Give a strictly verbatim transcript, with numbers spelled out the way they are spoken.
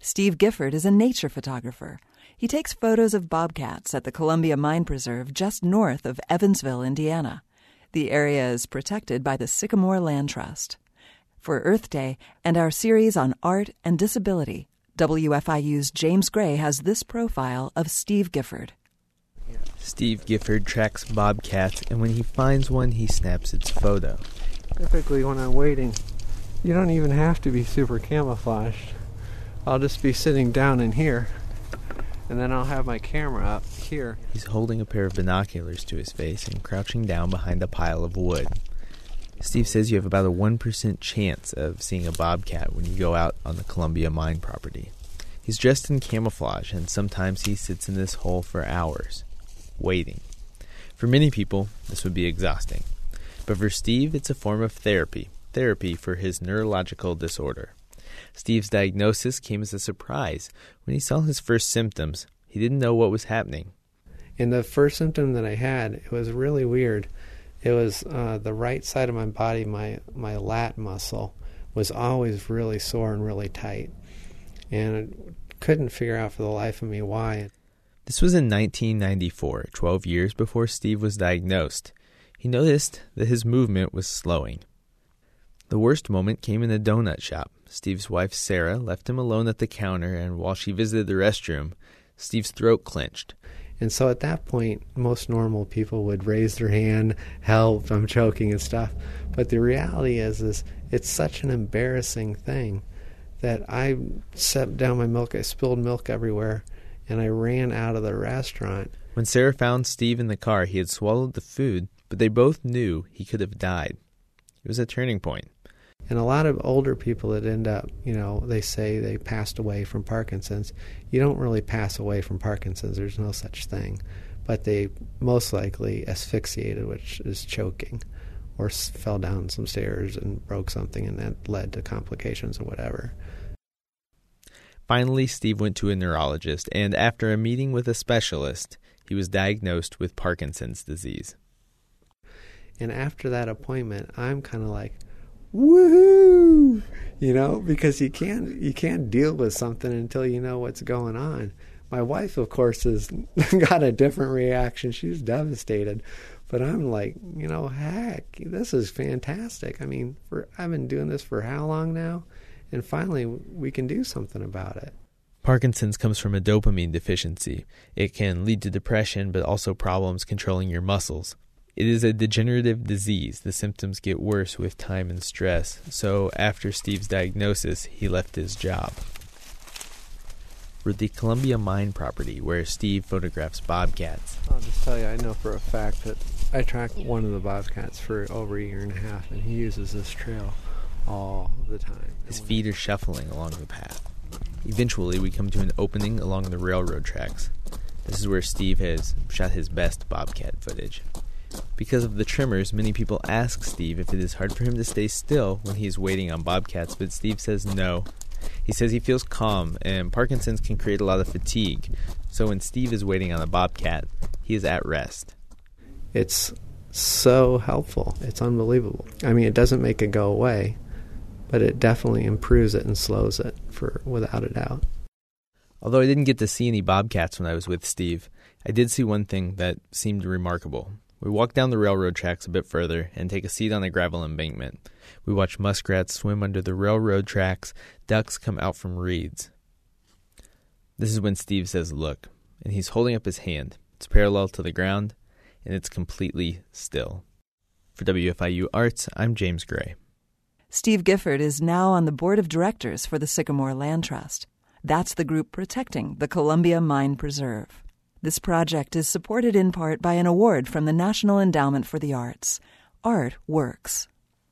Steve Gifford is a nature photographer. He takes photos of bobcats at the Columbia Mine Preserve just north of Evansville, Indiana. The area is protected by the Sycamore Land Trust. For Earth Day and our series on art and disability, W F I U's James Gray has this profile of Steve Gifford. Steve Gifford tracks bobcats, and when he finds one, he snaps its photo. Typically when I'm waiting, you don't even have to be super camouflaged. I'll just be sitting down in here, and then I'll have my camera up here. He's holding a pair of binoculars to his face and crouching down behind a pile of wood. Steve says you have about a one percent chance of seeing a bobcat when you go out on the Columbia mine property. He's dressed in camouflage, and sometimes he sits in this hole for hours, waiting. For many people, this would be exhausting. But for Steve, it's a form of therapy, therapy for his neurological disorder. Steve's diagnosis came as a surprise. When he saw his first symptoms, he didn't know what was happening. And the first symptom that I had, it was really weird. It was uh, the right side of my body, my, my lat muscle, was always really sore and really tight. And I couldn't figure out for the life of me why. This was in nineteen ninety-four, twelve years before Steve was diagnosed. He noticed that his movement was slowing. The worst moment came in a donut shop. Steve's wife, Sarah, left him alone at the counter, and while she visited the restroom, Steve's throat clenched. And so at that point, most normal people would raise their hand, help, I'm choking and stuff. But the reality is, is it's such an embarrassing thing that I set down my milk, I spilled milk everywhere, and I ran out of the restaurant. When Sarah found Steve in the car, he had swallowed the food, but they both knew he could have died. It was a turning point. And a lot of older people that end up, you know, they say they passed away from Parkinson's. You don't really pass away from Parkinson's. There's no such thing. But they most likely asphyxiated, which is choking, or fell down some stairs and broke something, and that led to complications or whatever. Finally, Steve went to a neurologist, and after a meeting with a specialist, he was diagnosed with Parkinson's disease. And after that appointment, I'm kind of like, woohoo! You know, because you can't you can't deal with something until you know what's going on. My wife, of course, has got a different reaction. She's devastated. But I'm like, you know, heck, this is fantastic. I mean, for I've been doing this for how long now? And finally, we can do something about it. Parkinson's comes from a dopamine deficiency. It can lead to depression, but also problems controlling your muscles. It is a degenerative disease. The symptoms get worse with time and stress. So after Steve's diagnosis, he left his job. We're at the Columbia mine property where Steve photographs bobcats. I'll just tell you, I know for a fact that I tracked one of the bobcats for over a year and a half, and he uses this trail all the time. His feet are shuffling along the path. Eventually, we come to an opening along the railroad tracks. This is where Steve has shot his best bobcat footage. Because of the tremors, many people ask Steve if it is hard for him to stay still when he is waiting on bobcats, but Steve says no. He says he feels calm, and Parkinson's can create a lot of fatigue, so when Steve is waiting on a bobcat, he is at rest. It's so helpful. It's unbelievable. I mean, it doesn't make it go away, but it definitely improves it and slows it, for without a doubt. Although I didn't get to see any bobcats when I was with Steve, I did see one thing that seemed remarkable. We walk down the railroad tracks a bit further and take a seat on a gravel embankment. We watch muskrats swim under the railroad tracks, ducks come out from reeds. This is when Steve says, "Look," and he's holding up his hand. It's parallel to the ground, and it's completely still. For W F I U Arts, I'm James Gray. Steve Gifford is now on the board of directors for the Sycamore Land Trust. That's the group protecting the Columbia Mine Preserve. This project is supported in part by an award from the National Endowment for the Arts. Art works.